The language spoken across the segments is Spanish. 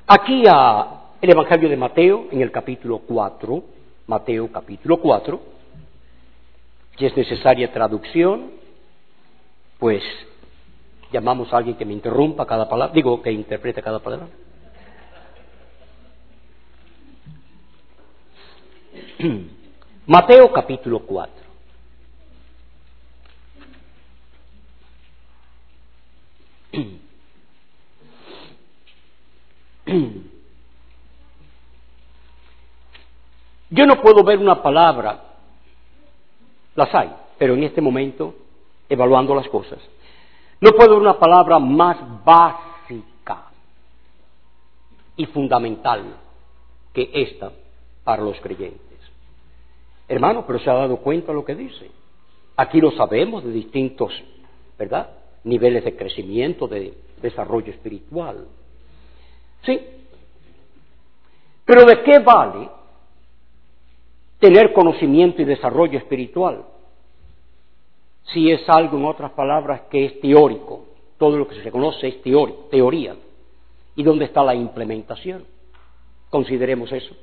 Aquí el Evangelio de Mateo, en el capítulo 4, Mateo capítulo 4, si es necesaria traducción, pues llamamos a alguien que me interrumpa cada palabra, digo, que interprete cada palabra. Mateo capítulo 4. Yo no puedo ver una palabra, las hay, pero en este momento, evaluando las cosas, no puedo ver una palabra más básica y fundamental que esta para los creyentes. Hermano, pero se ha dado cuenta de lo que dice. Aquí lo sabemos de distintos, ¿verdad?, niveles de crecimiento, de desarrollo espiritual. Sí. Pero ¿de qué vale tener conocimiento y desarrollo espiritual si es algo, en otras palabras, que es teórico? Todo lo que se conoce es teoría. ¿Y dónde está la implementación? Consideremos eso.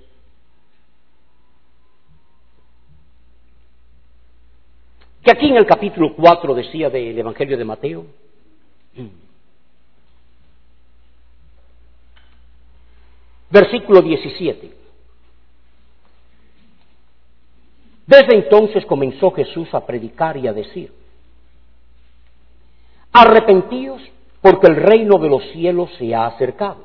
Que aquí en el capítulo 4 decía del Evangelio de Mateo, versículo 17. Desde entonces comenzó Jesús a predicar y a decir: arrepentíos, porque el reino de los cielos se ha acercado.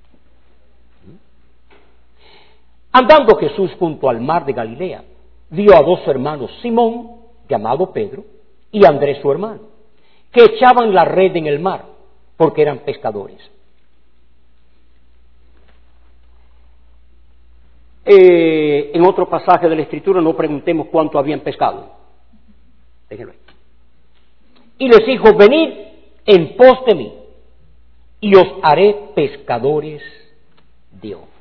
Andando Jesús junto al mar de Galilea, vio a dos hermanos, Simón, llamado Pedro, y Andrés su hermano, que echaban la red en el mar, porque eran pescadores. En otro pasaje de la Escritura no preguntemos cuánto habían pescado. Déjenlo ahí. Y les dijo: venid en pos de mí, y os haré pescadores de hombres.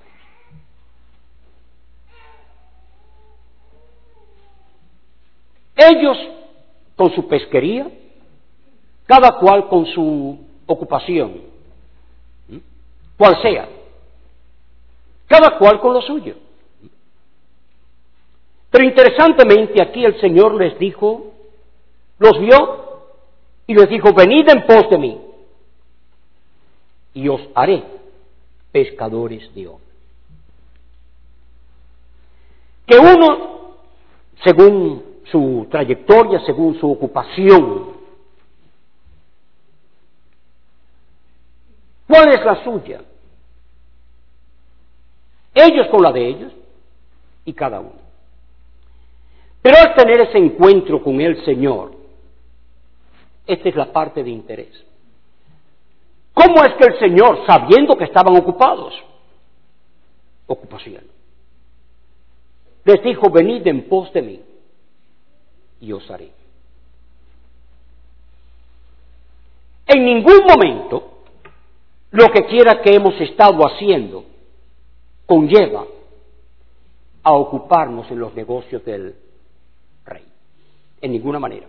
Ellos con su pesquería, cada cual con su ocupación, cual sea, cada cual con lo suyo. Pero interesantemente aquí el Señor les dijo, los vio y les dijo: venid en pos de mí y os haré pescadores de hombres. Que uno, según su trayectoria, según su ocupación, ¿cuál es la suya? Ellos con la de ellos y cada uno. Pero al tener ese encuentro con el Señor, esta es la parte de interés. ¿Cómo es que el Señor, sabiendo que estaban ocupados, ocupación, les dijo: venid en pos de mí y os haré? En ningún momento lo que quiera que hemos estado haciendo conlleva a ocuparnos en los negocios del Rey. En ninguna manera.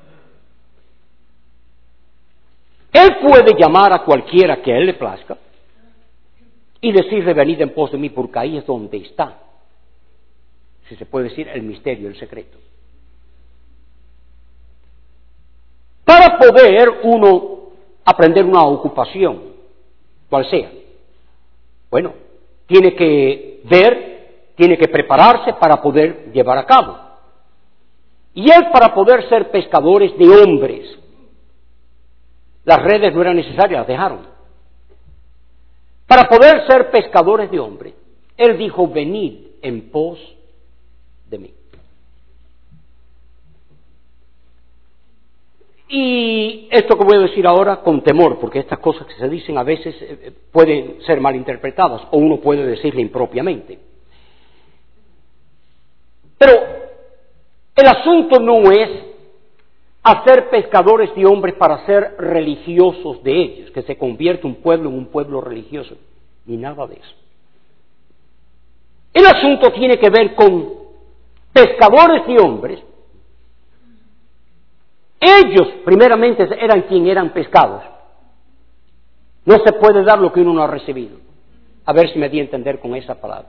Él puede llamar a cualquiera que a él le plazca y decirle: venid en pos de mí, porque ahí es donde está, si se puede decir, el misterio, el secreto. Para poder uno aprender una ocupación, cual sea, bueno, tiene que ver, tiene que prepararse para poder llevar a cabo. Y él, para poder ser pescadores de hombres, las redes no eran necesarias, las dejaron. Para poder ser pescadores de hombres, él dijo: venid en pos de mí. Y esto que voy a decir ahora con temor, porque estas cosas que se dicen a veces pueden ser malinterpretadas, o uno puede decirle impropiamente. Pero el asunto no es hacer pescadores de hombres para ser religiosos de ellos, que se convierta un pueblo en un pueblo religioso, ni nada de eso. El asunto tiene que ver con pescadores de hombres. Ellos, primeramente, eran quien eran pescados. No se puede dar lo que uno no ha recibido. A ver si me di a entender con esa palabra.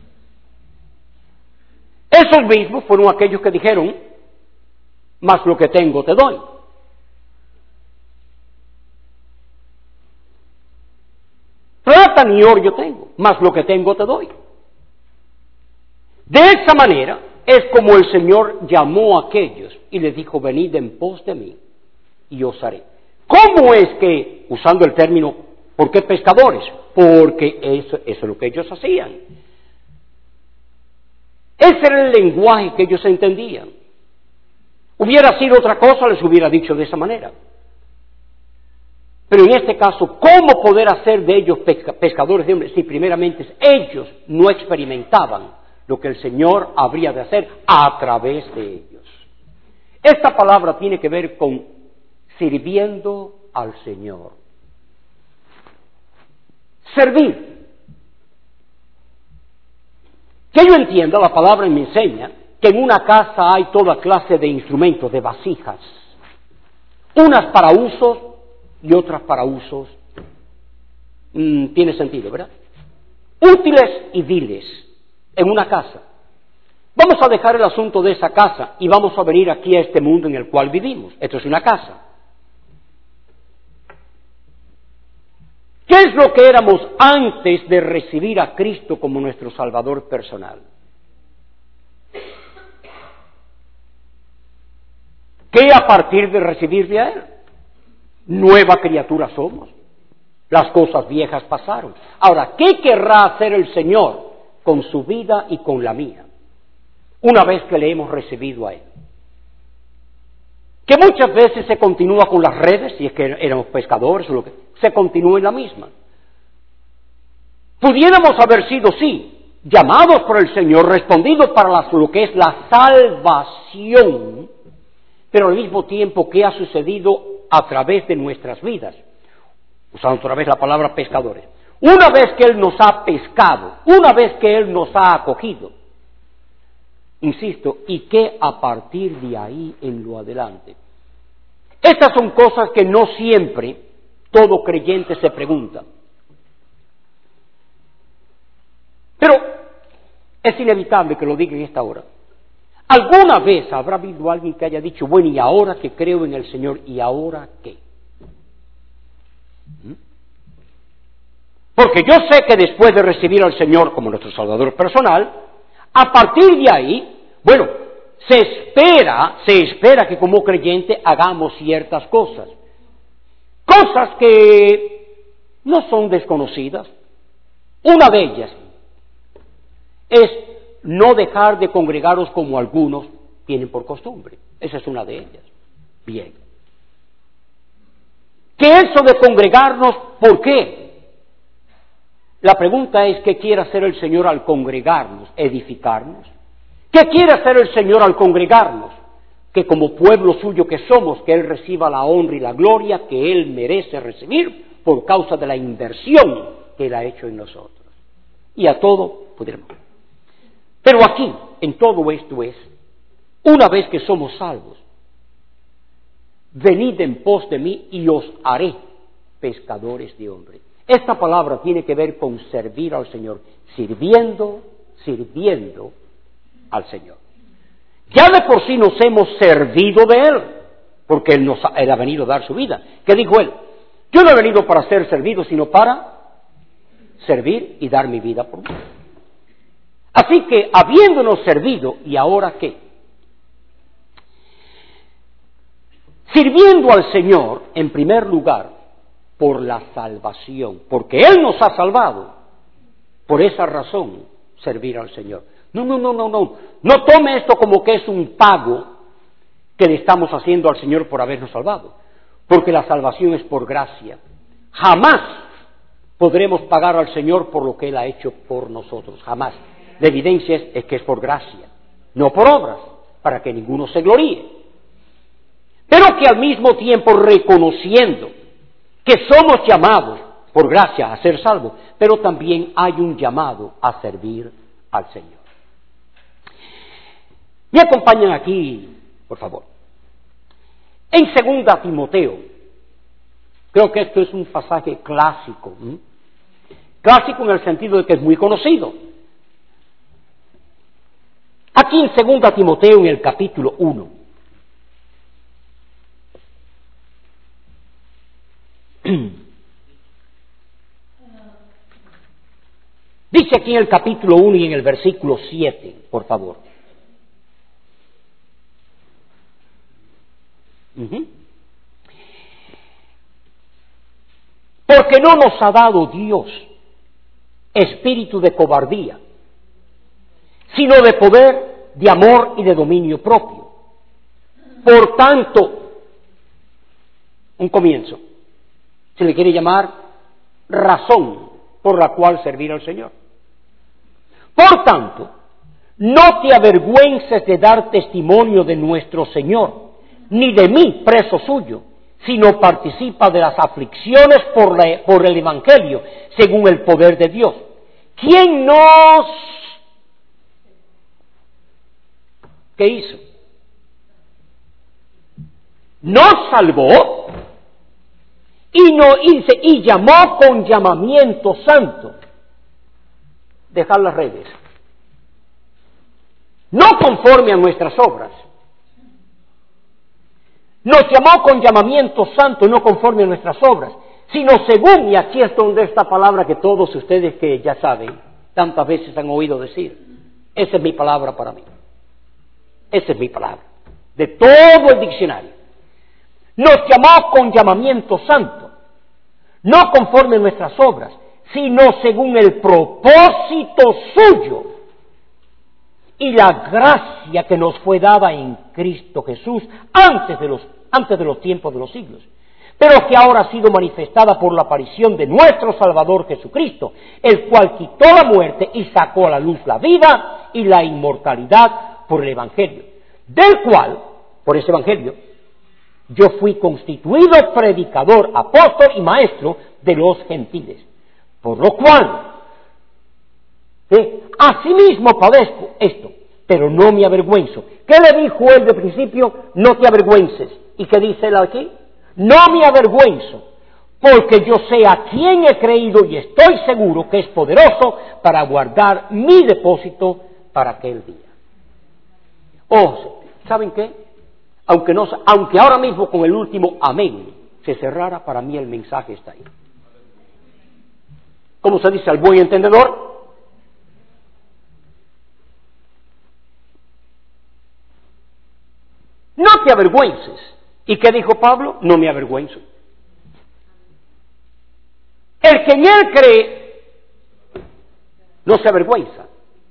Esos mismos fueron aquellos que dijeron, más lo que tengo te doy. Plata ni oro yo tengo, más lo que tengo te doy. De esa manera es como el Señor llamó a aquellos y les dijo, venid en pos de mí y os haré. ¿Cómo es que, usando el término, por qué pescadores? Porque eso es lo que ellos hacían. Ese era el lenguaje que ellos entendían. Hubiera sido otra cosa, les hubiera dicho de esa manera. Pero en este caso, ¿cómo poder hacer de ellos pescadores de hombres si primeramente ellos no experimentaban lo que el Señor habría de hacer a través de ellos? Esta palabra tiene que ver con sirviendo al Señor. Servir. Que yo entienda, la palabra me enseña que en una casa hay toda clase de instrumentos, de vasijas. Unas para usos y otras para usos, tiene sentido, ¿verdad? Útiles y viles en una casa. Vamos a dejar el asunto de esa casa y vamos a venir aquí a este mundo en el cual vivimos. Esto es una casa. ¿Qué es lo que éramos antes de recibir a Cristo como nuestro Salvador personal? ¿Qué a partir de recibirle a Él? Nueva criatura somos. Las cosas viejas pasaron. Ahora, ¿qué querrá hacer el Señor con su vida y con la mía? Una vez que le hemos recibido a Él. Que muchas veces se continúa con las redes, si es que éramos pescadores o lo que, se continúa en la misma. Pudiéramos haber sido, sí, llamados por el Señor, respondidos para lo que es la salvación, pero al mismo tiempo, ¿qué ha sucedido a través de nuestras vidas? Usando otra vez la palabra pescadores. Una vez que Él nos ha pescado, una vez que Él nos ha acogido, insisto, y que a partir de ahí en lo adelante. Estas son cosas que no siempre todo creyente se pregunta. Pero es inevitable que lo diga en esta hora. ¿Alguna vez habrá habido alguien que haya dicho, bueno, y ahora que creo en el Señor, ¿y ahora qué? Porque yo sé que después de recibir al Señor como nuestro Salvador personal, a partir de ahí, bueno, se espera que como creyente hagamos ciertas cosas. Cosas que no son desconocidas. Una de ellas es no dejar de congregaros como algunos tienen por costumbre. Esa es una de ellas. Bien. ¿Qué es eso de congregarnos? ¿Por qué? La pregunta es, ¿qué quiere hacer el Señor al congregarnos? ¿Edificarnos? ¿Qué quiere hacer el Señor al congregarnos? Que como pueblo suyo que somos, que Él reciba la honra y la gloria que Él merece recibir por causa de la inversión que Él ha hecho en nosotros. Y a todo pudiéramos. Pero aquí, en todo esto es, una vez que somos salvos, venid en pos de mí y os haré pescadores de hombres. Esta palabra tiene que ver con servir al Señor, sirviendo al Señor. Ya de por sí nos hemos servido de Él, porque Él ha venido a dar su vida. ¿Qué dijo Él? Yo no he venido para ser servido, sino para servir y dar mi vida por mí. Así que, habiéndonos servido, ¿y ahora qué? Sirviendo al Señor, en primer lugar, por la salvación, porque Él nos ha salvado. Por esa razón, servir al Señor. No tome esto como que es un pago que le estamos haciendo al Señor por habernos salvado, porque la salvación es por gracia. Jamás podremos pagar al Señor por lo que Él ha hecho por nosotros, jamás. La evidencia es que es por gracia, no por obras, para que ninguno se gloríe. Pero que al mismo tiempo reconociendo que somos llamados por gracia a ser salvos, pero también hay un llamado a servir al Señor. Me acompañan aquí, por favor. En 2 Timoteo, creo que esto es un pasaje clásico clásico en el sentido de que es muy conocido. Aquí en 2 Timoteo, en el capítulo 1, dice aquí en el capítulo 1 y en el versículo 7, por favor. Porque no nos ha dado Dios espíritu de cobardía, sino de poder, de amor y de dominio propio. Por tanto, un comienzo, se le quiere llamar razón por la cual servir al Señor. Por tanto, no te avergüences de dar testimonio de nuestro Señor, ni de mí, preso suyo, sino participa de las aflicciones por el Evangelio, según el poder de Dios. ¿Quién ¿qué hizo? Nos salvó y llamó con llamamiento santo. Dejar las redes. No conforme a nuestras obras. Nos llamó con llamamiento santo, no conforme a nuestras obras, sino según, y aquí es donde esta palabra que todos ustedes que ya saben, tantas veces han oído decir, esa es mi palabra para mí. Esa es mi palabra, de todo el diccionario. Nos llamó con llamamiento santo, no conforme a nuestras obras, sino según el propósito suyo y la gracia que nos fue dada en Cristo Jesús antes de los tiempos de los siglos, pero que ahora ha sido manifestada por la aparición de nuestro Salvador Jesucristo, el cual quitó la muerte y sacó a la luz la vida y la inmortalidad por el Evangelio, del cual, por ese Evangelio, yo fui constituido predicador, apóstol y maestro de los gentiles, por lo cual asimismo padezco esto, pero no me avergüenzo. ¿Qué le dijo él de principio? No te avergüences. ¿Y qué dice él aquí? No me avergüenzo, porque yo sé a quién he creído y estoy seguro que es poderoso para guardar mi depósito para aquel día. ¿Saben qué? Aunque ahora mismo con el último amén se cerrara, para mí el mensaje está ahí. ¿Cómo se dice al buen entendedor? No te avergüences. ¿Y qué dijo Pablo? No me avergüenzo. El que en él cree no se avergüenza.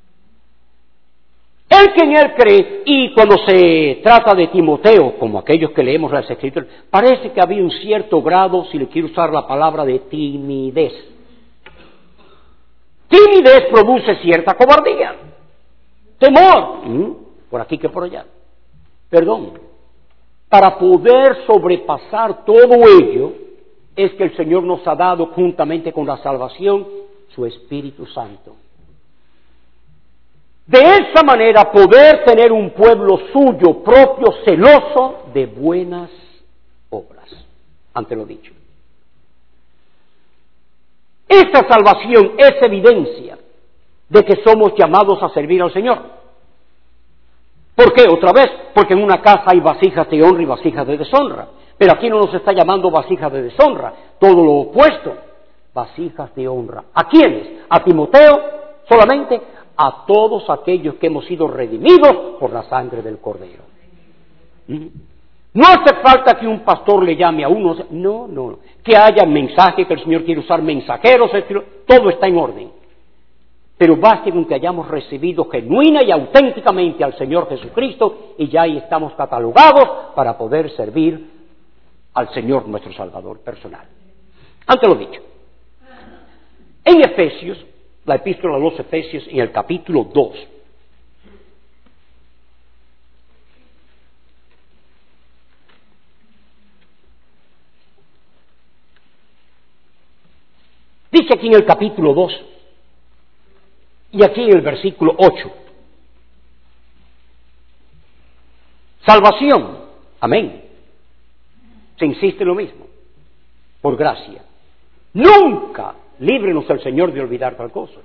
El que en él cree, y cuando se trata de Timoteo, como aquellos que leemos las Escrituras, parece que había un cierto grado, si le quiero usar la palabra, de timidez. Timidez produce cierta cobardía, temor, por aquí que por allá. Perdón, para poder sobrepasar todo ello, es que el Señor nos ha dado, juntamente con la salvación, su Espíritu Santo. De esa manera poder tener un pueblo suyo propio, celoso de buenas obras, ante lo dicho. Esta salvación es evidencia de que somos llamados a servir al Señor. ¿Por qué? Otra vez, porque en una casa hay vasijas de honra y vasijas de deshonra. Pero aquí no nos está llamando vasijas de deshonra, todo lo opuesto, vasijas de honra. ¿A quiénes? ¿A Timoteo solamente? A todos aquellos que hemos sido redimidos por la sangre del Cordero. No hace falta que un pastor le llame a uno, no, que haya mensaje, que el Señor quiere usar mensajeros, todo está en orden. Pero basta con que hayamos recibido genuina y auténticamente al Señor Jesucristo y ya ahí estamos catalogados para poder servir al Señor nuestro Salvador personal. Ante lo dicho, en Efesios, la epístola a los Efesios, en el capítulo 2, dice aquí en el capítulo 2, y aquí en el versículo 8, salvación, amén, se insiste en lo mismo, por gracia. Nunca Líbrenos el Señor de olvidar tal cosa.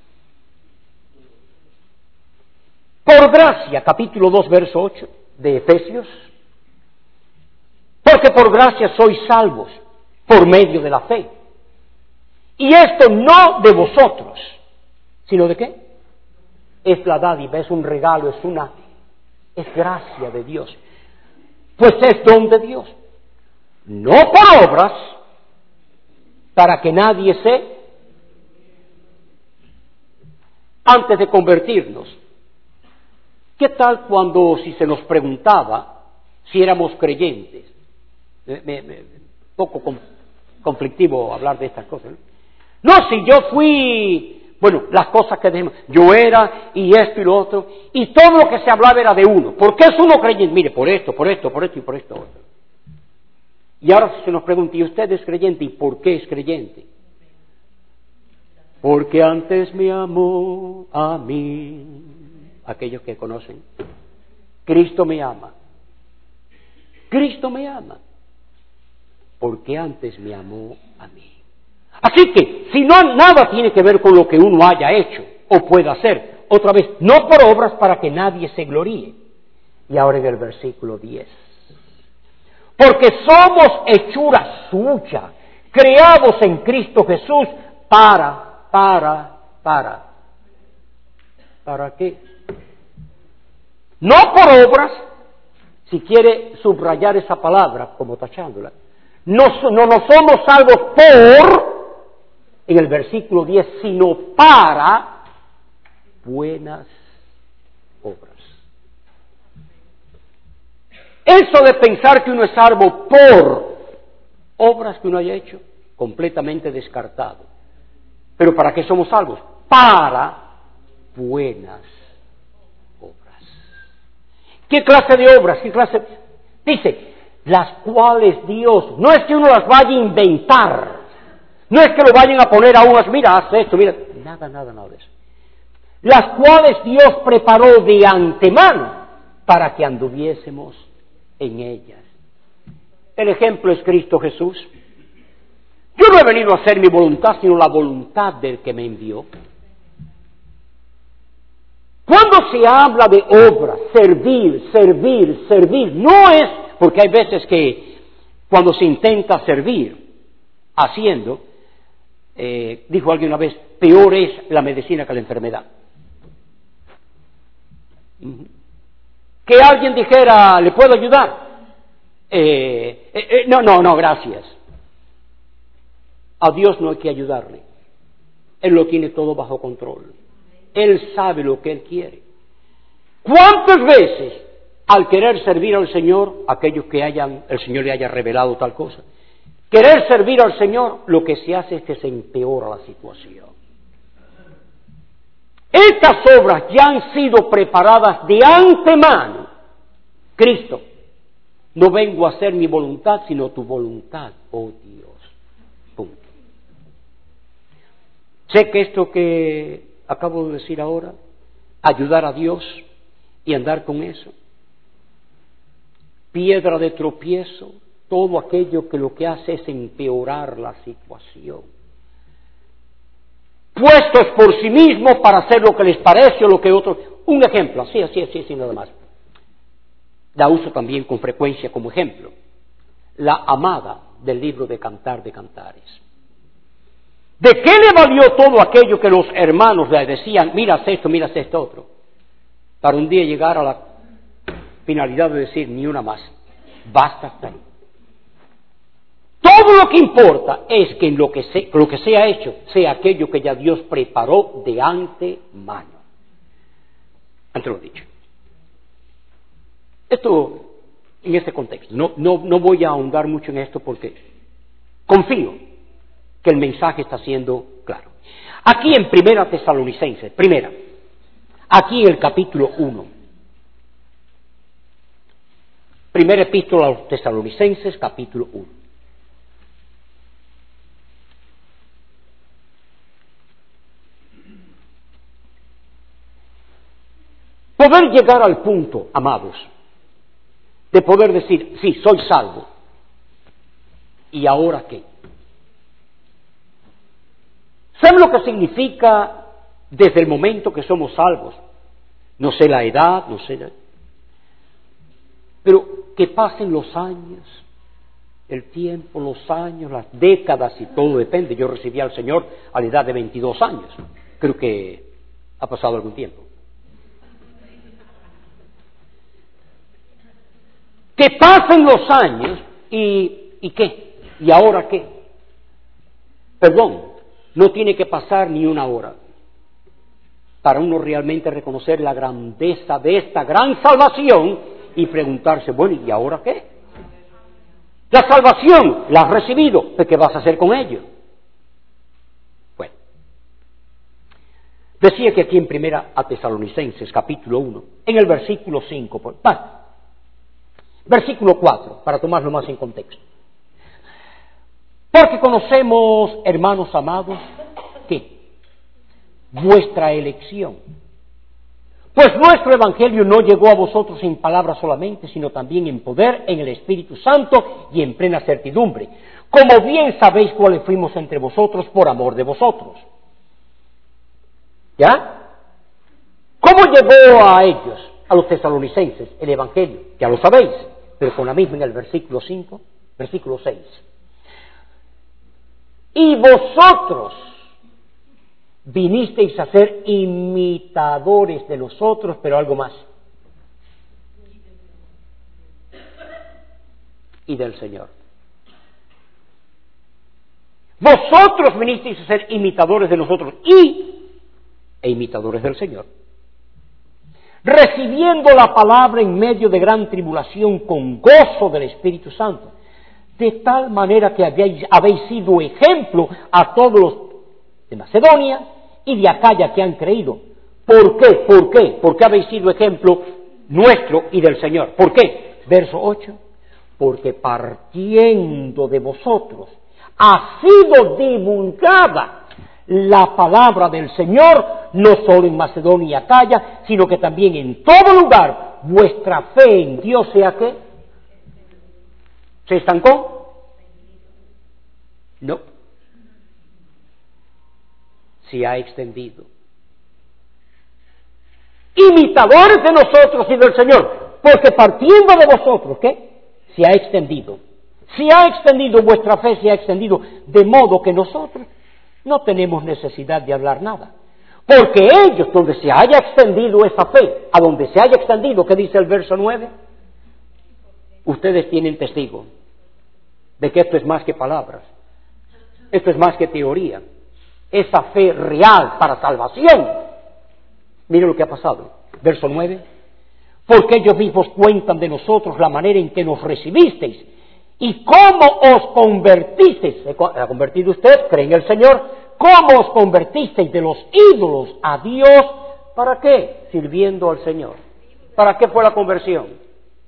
Por gracia, capítulo 2, verso 8 de Efesios. Porque por gracia sois salvos, por medio de la fe. Y esto no de vosotros, sino de qué? Es la dádiva, es un regalo, es gracia de Dios. Pues es don de Dios. No por obras, para que nadie antes de convertirnos. ¿Qué tal cuando si se nos preguntaba si éramos creyentes? Poco conflictivo hablar de estas cosas, ¿no? No, si yo fui, bueno, las cosas que dijimos, yo era y esto y lo otro, y todo lo que se hablaba era de uno. ¿Por qué es uno creyente? Mire, por esto y por esto otro. Y ahora si se nos pregunta, ¿y usted es creyente? ¿Y por qué es creyente? Porque antes me amó a mí. Aquellos que conocen, Cristo me ama. Cristo me ama. Porque antes me amó a mí. Así que, si no, nada tiene que ver con lo que uno haya hecho o pueda hacer. Otra vez, no por obras para que nadie se gloríe. Y ahora en el versículo 10. Porque somos hechura suya, creados en Cristo Jesús ¿Para qué? No por obras, si quiere subrayar esa palabra como tachándola. No somos salvos en el versículo 10, sino para buenas obras. Eso de pensar que uno es salvo por obras que uno haya hecho, completamente descartado. ¿Pero para qué somos salvos? Para buenas obras. ¿Qué clase de obras? Dice, las cuales Dios, no es que uno las vaya a inventar, no es que lo vayan a poner a unas, mira, haz esto, mira, nada de eso. Las cuales Dios preparó de antemano para que anduviésemos en ellas. El ejemplo es Cristo Jesús. Yo no he venido a hacer mi voluntad, sino la voluntad del que me envió. Cuando se habla de obra, servir, no es, porque hay veces que cuando se intenta servir, haciendo, dijo alguien una vez, peor es la medicina que la enfermedad. Que alguien dijera, ¿le puedo ayudar? No, gracias. A Dios no hay que ayudarle. Él lo tiene todo bajo control. Él sabe lo que Él quiere. ¿Cuántas veces al querer servir al Señor, aquellos que el Señor le haya revelado tal cosa, querer servir al Señor, lo que se hace es que se empeora la situación? Estas obras ya han sido preparadas de antemano. Cristo, no vengo a hacer mi voluntad, sino tu voluntad, oh Dios. Punto. Sé que esto que acabo de decir ahora, ayudar a Dios y andar con eso, piedra de tropiezo, todo aquello que lo que hace es empeorar la situación. Puestos por sí mismos para hacer lo que les parece o lo que otros. Un ejemplo, así, nada más. La uso también con frecuencia como ejemplo. La amada del libro de Cantar de Cantares. ¿De qué le valió todo aquello que los hermanos le decían, mira esto otro? Para un día llegar a la finalidad de decir, ni una más, basta hasta ahí. Todo lo que importa es que en lo que sea hecho, sea aquello que ya Dios preparó de antemano. Antes lo he dicho. Esto, en este contexto, no voy a ahondar mucho en esto porque confío que el mensaje está siendo claro. Aquí en Primera Tesalonicenses, aquí en el capítulo 1, Primera Epístola a los Tesalonicenses, capítulo 1. Poder llegar al punto, amados, de poder decir, sí, soy salvo. ¿Y ahora qué? ¿Saben lo que significa desde el momento que somos salvos? No sé la edad, no sé, pero que pasen los años, el tiempo, los años, las décadas y todo depende. Yo recibí al Señor a la edad de 22 años. Creo que ha pasado algún tiempo. Que pasen los años y ¿qué? ¿Y ahora qué? Perdón, no tiene que pasar ni una hora para uno realmente reconocer la grandeza de esta gran salvación y preguntarse, bueno, ¿y ahora qué? La salvación la has recibido, ¿pero qué vas a hacer con ello? Bueno, decía que aquí en Primera a Tesalonicenses, capítulo 1, en el versículo 5, versículo 4, para tomarlo más en contexto. Porque conocemos, hermanos amados, que vuestra elección, pues nuestro evangelio no llegó a vosotros en palabras solamente, sino también en poder, en el Espíritu Santo y en plena certidumbre, como bien sabéis cuáles fuimos entre vosotros por amor de vosotros. ¿Ya? ¿Cómo llegó a ellos, a los tesalonicenses, el evangelio? Ya lo sabéis, pero con la misma en el versículo 5, versículo 6. Y vosotros vinisteis a ser imitadores de nosotros, pero algo más. Y del Señor. Vosotros vinisteis a ser imitadores de nosotros e imitadores del Señor. Recibiendo la palabra en medio de gran tribulación con gozo del Espíritu Santo. De tal manera que habéis sido ejemplo a todos los de Macedonia y de Acaya que han creído. ¿Por qué? ¿Por qué? ¿Por qué habéis sido ejemplo nuestro y del Señor? ¿Por qué? Verso 8. Porque partiendo de vosotros ha sido divulgada la palabra del Señor, no solo en Macedonia y Acaya, sino que también en todo lugar vuestra fe en Dios sea ¿qué? ¿Se estancó? No. Se ha extendido. Imitadores de nosotros y del Señor, porque partiendo de vosotros, ¿qué? Se ha extendido. Se ha extendido, vuestra fe se ha extendido, de modo que nosotros no tenemos necesidad de hablar nada. Porque ellos, donde se haya extendido esa fe, a donde se haya extendido, ¿qué dice el verso 9? Ustedes tienen testigo de que esto es más que palabras, esto es más que teoría, esa fe real para salvación. Miren lo que ha pasado, verso 9, porque ellos mismos cuentan de nosotros la manera en que nos recibisteis y cómo os convertisteis, ¿se ha convertido usted? ¿Cree en el Señor? ¿Cómo os convertisteis de los ídolos a Dios? ¿Para qué? Sirviendo al Señor. ¿Para qué fue la conversión?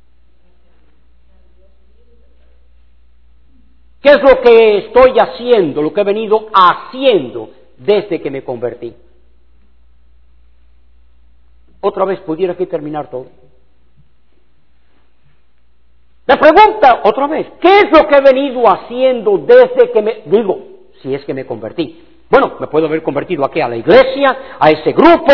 ¿Qué es lo que estoy haciendo, lo que he venido haciendo desde que me convertí? Otra vez, pudiera aquí terminar todo. La pregunta, otra vez, ¿qué es lo que he venido haciendo desde que si es que me convertí? Bueno, me puedo haber convertido aquí a la iglesia, a ese grupo.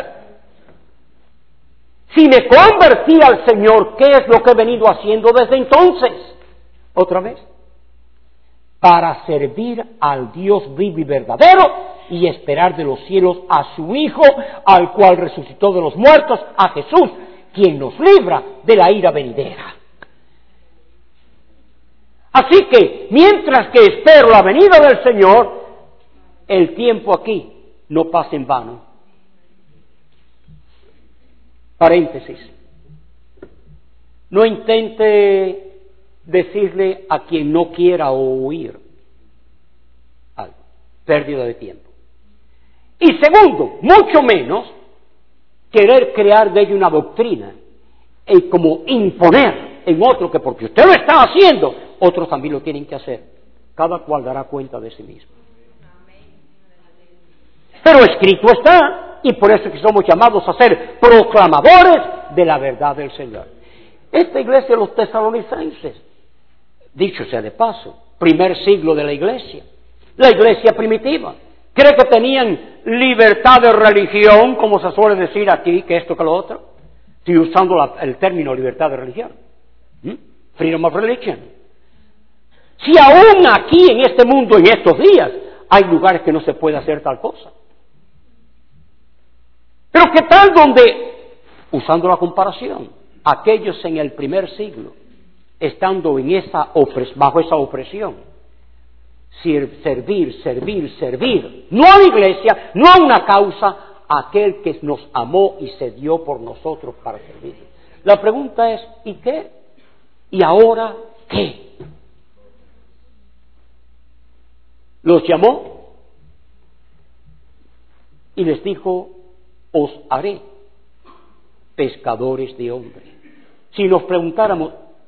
Si me convertí al Señor, ¿qué es lo que he venido haciendo desde entonces? Otra vez. Para servir al Dios vivo y verdadero y esperar de los cielos a su Hijo, al cual resucitó de los muertos, a Jesús, quien nos libra de la ira venidera. Así que, mientras que espero la venida del Señor, el tiempo aquí no pasa en vano. Paréntesis. No intente decirle a quien no quiera oír algo, pérdida de tiempo. Y segundo, mucho menos querer crear de ello una doctrina y como imponer en otro que porque usted lo está haciendo, otros también lo tienen que hacer. Cada cual dará cuenta de sí mismo. Pero escrito está, y por eso que somos llamados a ser proclamadores de la verdad del Señor. Esta iglesia de los tesalonicenses, dicho sea de paso, primer siglo de la iglesia primitiva, ¿Cree que tenían libertad de religión, como se suele decir aquí, que esto, que lo otro? Estoy usando el término libertad de religión. Freedom of religion. Si aún aquí, en este mundo, en estos días, hay lugares que no se puede hacer tal cosa. Pero ¿qué tal donde, usando la comparación, aquellos en el primer siglo, estando en bajo esa opresión, servir, no a la iglesia, no a una causa, a aquel que nos amó y se dio por nosotros para servir? La pregunta es, ¿y qué? ¿Y ahora qué? Los llamó y les dijo, os haré pescadores de hombres. Si nos preguntáramos,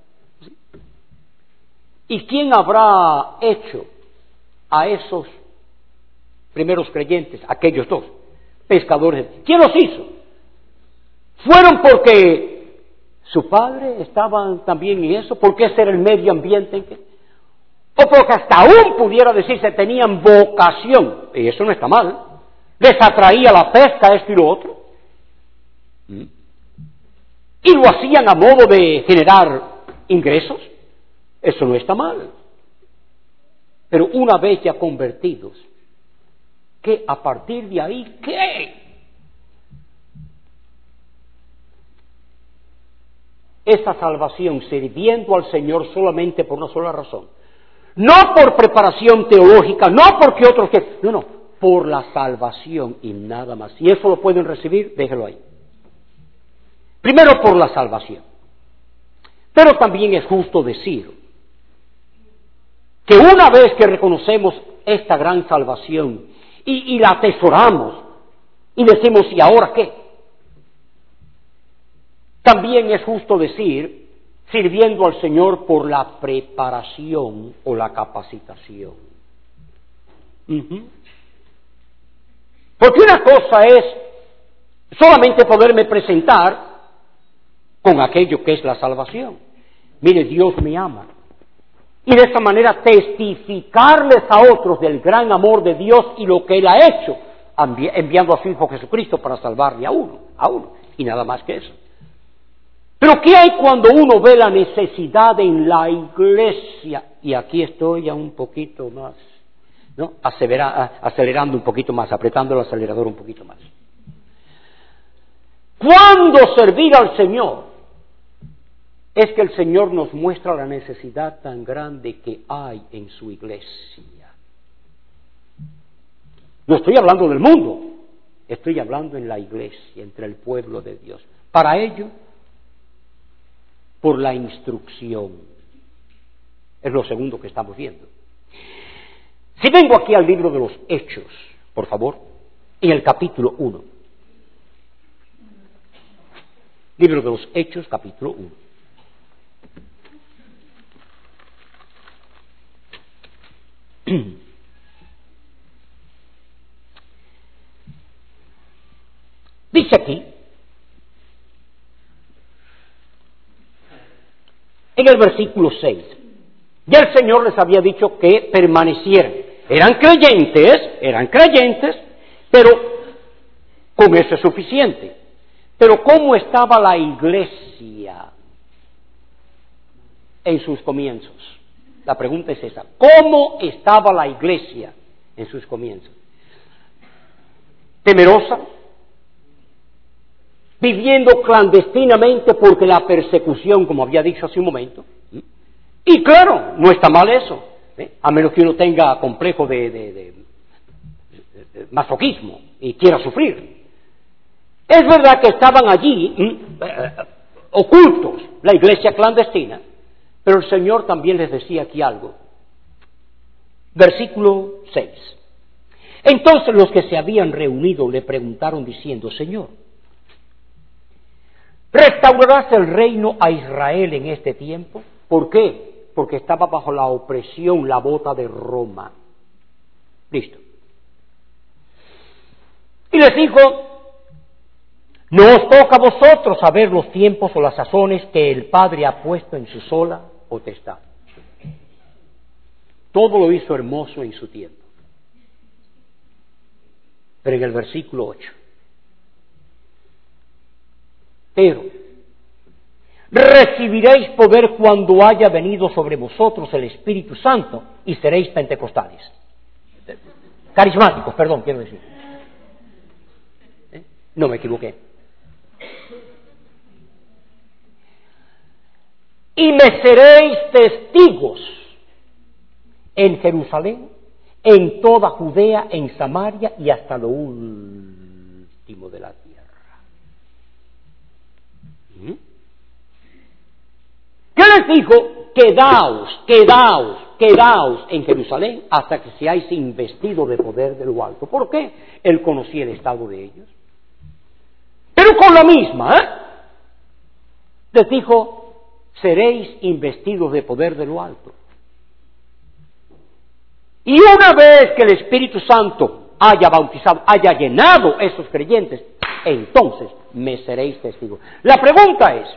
¿y quién habrá hecho a esos primeros creyentes, aquellos dos, pescadores? ¿Quién los hizo? ¿Fueron porque su padre estaba también en eso? ¿Porque ese era el medio ambiente en que? ¿O porque hasta aún pudiera decirse tenían vocación? Y eso no está mal. Les atraía la pesca, esto y lo otro. Y lo hacían a modo de generar ingresos. Eso no está mal. Pero una vez ya convertidos, ¿qué a partir de ahí qué? Esa salvación sirviendo al Señor solamente por una sola razón. No por preparación teológica, no porque otros que... No, por la salvación y nada más. Si eso lo pueden recibir, déjelo ahí. Primero por la salvación. Pero también es justo decir que una vez que reconocemos esta gran salvación y la atesoramos y decimos, ¿y ahora qué? También es justo decir, sirviendo al Señor por la preparación o la capacitación. Porque una cosa es solamente poderme presentar con aquello que es la salvación. Mire, Dios me ama. Y de esa manera testificarles a otros del gran amor de Dios y lo que Él ha hecho, enviando a su Hijo Jesucristo para salvarle a uno, y nada más que eso. Pero ¿qué hay cuando uno ve la necesidad en la iglesia? Y aquí estoy ya un poquito más, ¿no? Acelerando un poquito más, apretando el acelerador un poquito más. ¿Cuándo servir al Señor? Es que el Señor nos muestra la necesidad tan grande que hay en su iglesia. No estoy hablando del mundo, estoy hablando en la iglesia, entre el pueblo de Dios. Para ello, por la instrucción. Es lo segundo que estamos viendo. Si vengo aquí al libro de los Hechos, por favor, en el capítulo 1. Libro de los Hechos, capítulo 1. Dice aquí, en el versículo 6, ya el Señor les había dicho que permanecieran. Eran creyentes, pero con eso es suficiente. Pero ¿cómo estaba la iglesia en sus comienzos? La pregunta es esa. ¿Cómo estaba la iglesia en sus comienzos? Temerosa, viviendo clandestinamente porque la persecución, como había dicho hace un momento. Y claro, no está mal eso, a menos que uno tenga complejo de masoquismo y quiera sufrir. Es verdad que estaban allí ocultos, la iglesia clandestina, pero el Señor también les decía aquí algo. Versículo 6. Entonces los que se habían reunido le preguntaron diciendo, Señor, ¿restaurarás el reino a Israel en este tiempo? ¿Por qué? Porque estaba bajo la opresión, la bota de Roma. Listo. Y les dijo, no os toca a vosotros saber los tiempos o las sazones que el Padre ha puesto en su sola potestad. Todo lo hizo hermoso en su tiempo. Pero en el versículo 8. Pero recibiréis poder cuando haya venido sobre vosotros el Espíritu Santo y seréis pentecostales. Carismáticos, perdón, quiero decir. No me equivoqué. Y me seréis testigos en Jerusalén, en toda Judea, en Samaria y hasta lo último de la tierra. ¿Qué les dijo? Quedaos en Jerusalén hasta que seáis investidos de poder de lo alto. ¿Por qué? Él conocía el estado de ellos. Pero con la misma, les dijo, seréis investidos de poder de lo alto. Y una vez que el Espíritu Santo haya bautizado, haya llenado esos creyentes, entonces me seréis testigos. La pregunta es,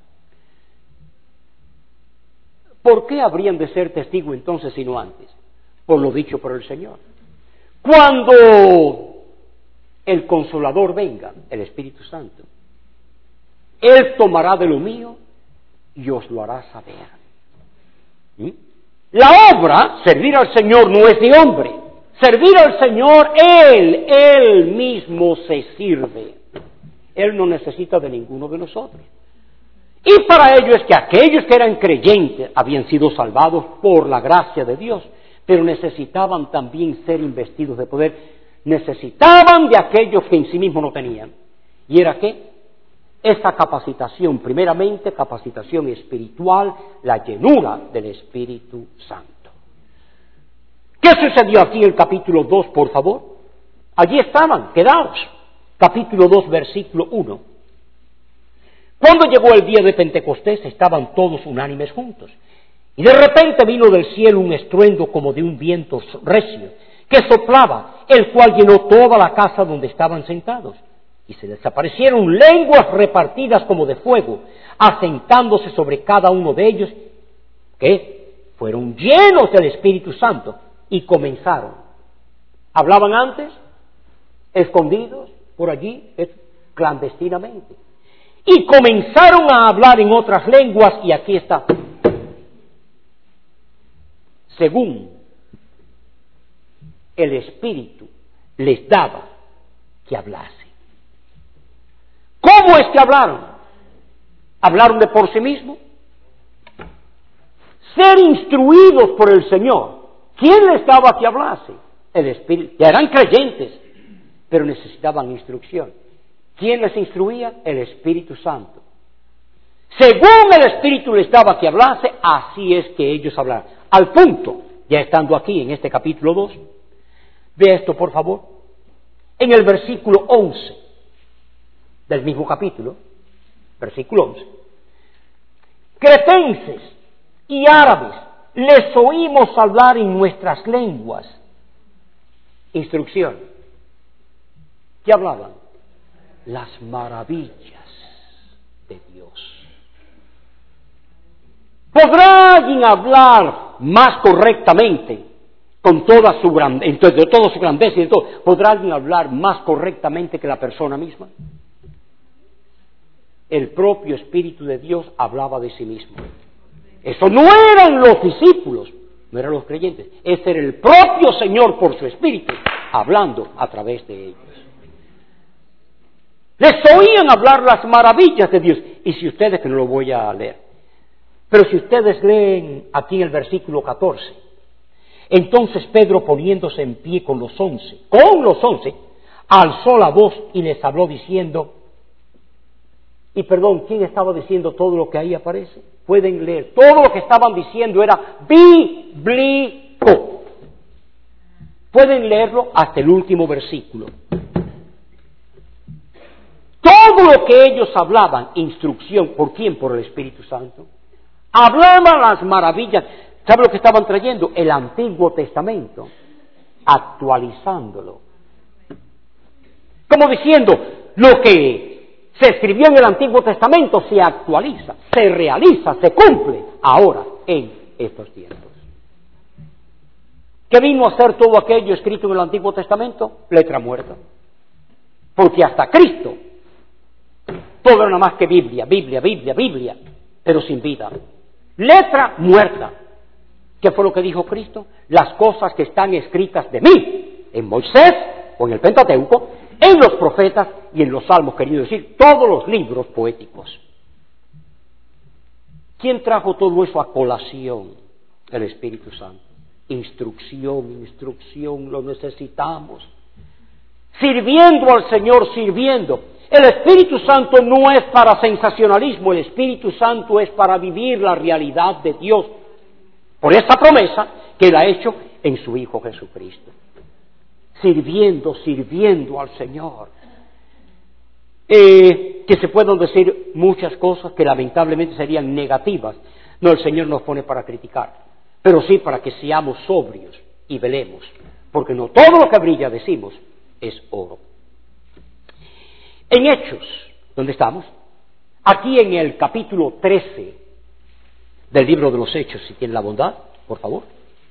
¿por qué habrían de ser testigos entonces si no antes? Por lo dicho por el Señor. Cuando el Consolador venga, el Espíritu Santo, Él tomará de lo mío y os lo hará saber. La obra, servir al Señor, no es de hombre. Servir al Señor, Él mismo se sirve. Él no necesita de ninguno de nosotros. Y para ello es que aquellos que eran creyentes habían sido salvados por la gracia de Dios, pero necesitaban también ser investidos de poder. Necesitaban de aquellos que en sí mismos no tenían. ¿Y era qué? Esa capacitación, primeramente capacitación espiritual, la llenura del Espíritu Santo. ¿Qué sucedió aquí en el capítulo 2, por favor? Allí estaban, quedaos. Capítulo 2, versículo 1. Cuando llegó el día de Pentecostés, estaban todos unánimes juntos. Y de repente vino del cielo un estruendo como de un viento recio, que soplaba, el cual llenó toda la casa donde estaban sentados. Y se desaparecieron lenguas repartidas como de fuego, asentándose sobre cada uno de ellos, que fueron llenos del Espíritu Santo, y comenzaron. ¿Hablaban antes? Escondidos, por allí, clandestinamente. Y comenzaron a hablar en otras lenguas, y aquí está. Según el Espíritu les daba que hablase. ¿Cómo es que hablaron? ¿Hablaron de por sí mismos? Ser instruidos por el Señor. ¿Quién les daba que hablase? El Espíritu. Ya eran creyentes, pero necesitaban instrucción. ¿Quién les instruía? El Espíritu Santo. Según el Espíritu les daba que hablase, así es que ellos hablaron. Al punto, ya estando aquí en este capítulo 2, ve esto por favor, en el versículo 11 del mismo capítulo, versículo 11. Cretenses y árabes, les oímos hablar en nuestras lenguas. Instrucción. ¿Qué hablaban? Las maravillas de Dios. ¿Podrá alguien hablar más correctamente, con toda su grandeza, de toda su grandeza y de todo? ¿Podrá alguien hablar más correctamente que la persona misma? El propio Espíritu de Dios hablaba de sí mismo. Eso no eran los discípulos, no eran los creyentes. Ese era el propio Señor por su Espíritu, hablando a través de ellos. Les oían hablar las maravillas de Dios. Y si ustedes, que no lo voy a leer, pero si ustedes leen aquí en el versículo 14, entonces Pedro, poniéndose en pie con los 11, alzó la voz y les habló diciendo, y perdón, ¿quién estaba diciendo todo lo que ahí aparece? Pueden leer, todo lo que estaban diciendo era bíblico. Pueden leerlo hasta el último versículo. Todo lo que ellos hablaban, instrucción, ¿por quién? Por el Espíritu Santo. Hablaban las maravillas. ¿Sabe lo que estaban trayendo? El Antiguo Testamento, actualizándolo. Como diciendo, lo que se escribió en el Antiguo Testamento se actualiza, se realiza, se cumple ahora en estos tiempos. ¿Qué vino a ser todo aquello escrito en el Antiguo Testamento? Letra muerta. Porque hasta Cristo, todo era nada más que Biblia, Biblia, Biblia, Biblia, pero sin vida. Letra muerta. ¿Qué fue lo que dijo Cristo? Las cosas que están escritas de mí, en Moisés o en el Pentateuco, en los profetas y en los salmos, querido decir, todos los libros poéticos. ¿Quién trajo todo eso a colación? El Espíritu Santo. Instrucción, lo necesitamos. Sirviendo al Señor, sirviendo. El Espíritu Santo no es para sensacionalismo, el Espíritu Santo es para vivir la realidad de Dios. Por esa promesa que Él ha hecho en su Hijo Jesucristo. Sirviendo al Señor. Que se puedan decir muchas cosas que lamentablemente serían negativas. No, el Señor nos pone para criticar, pero sí para que seamos sobrios y velemos, porque no todo lo que brilla, decimos, es oro. En Hechos, ¿dónde estamos? Aquí en el capítulo 13 del libro de los Hechos, si tienen la bondad, por favor.